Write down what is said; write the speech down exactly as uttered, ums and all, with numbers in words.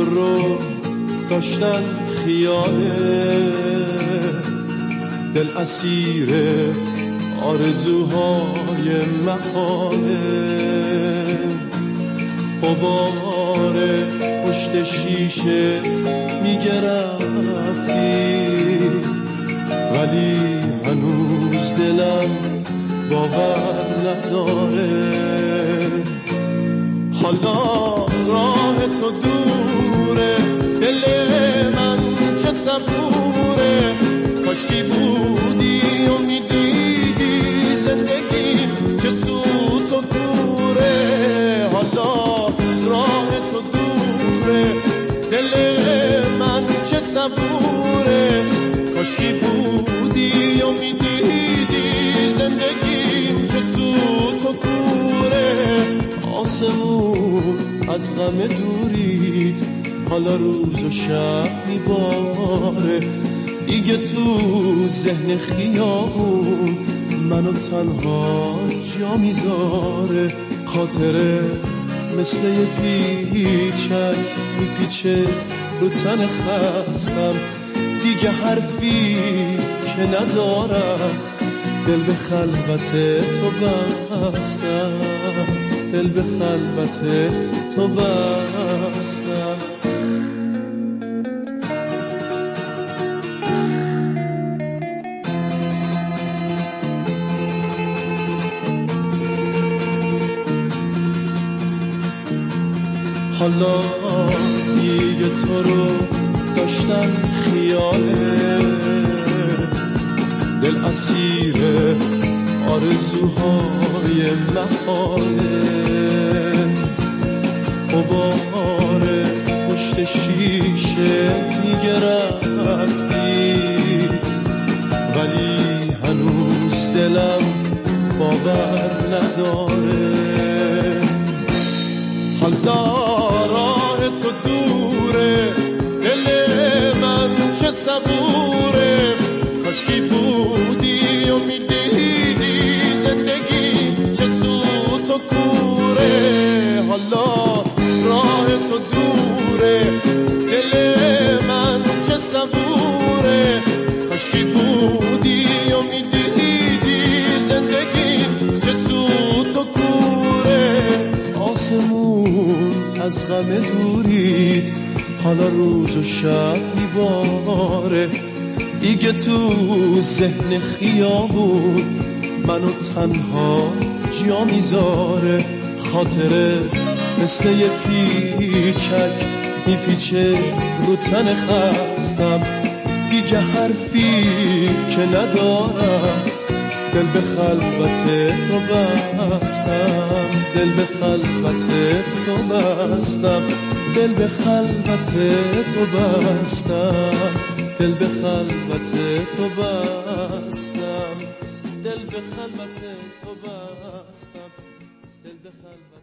رو داشتن خیاله، دل اسیر آرزوهای محاله. غبار پشت شیشه میگه رفتی، ولی هنوز دلم باور نداره. حالا راه تو دوره، دل من چه صبوره. کاشکی بودی و میدیدی زندگی چه سوت و کوره. حالا راه تو دوره، دل من چه صبوره. کاشکی بودی و میدیدی زندگی چه سوت و کوره. آسمون از غم دورید، حالا روز و شب میباره. دیگه تو ذهن خیابون منو تنها جا میذاره. خاطره مثل یه پیچک میپیچه رو تن خستم. دیگه حرفی که ندارم، دل به خلوت تو بستم، دل به خلوت تو بستم. حالا دیگه تو رو داشتن خیاله، دل اسیر آرزوهای محاله. غبار پشت شیشه میگه رفتی، ولی هنوز دلم باور نداره. حالا راه تو دوره، دل من چه صبوره. کاشکی بودی و میدیدی زندگی چه سوت و کوره. حالا راه تو دوره، دل من چه صبوره. کاشکی بودی و میدیدی زندگی چه سوت و کوره. آسمون از غم دورید، حالا روز و شب میباره. دیگه تو ذهن خیابون منو تنها جا میذاره. خاطره مثل یه پیچک میپیچه رو تن خستم. دیگه حرفی که ندارم، دل به خلوت تو بستم، دل به خلوت تو بستم، دل به خلوت تو بستم، دل به خلوت تو بستم، دل به خلوت تو بستم، دل به خلوت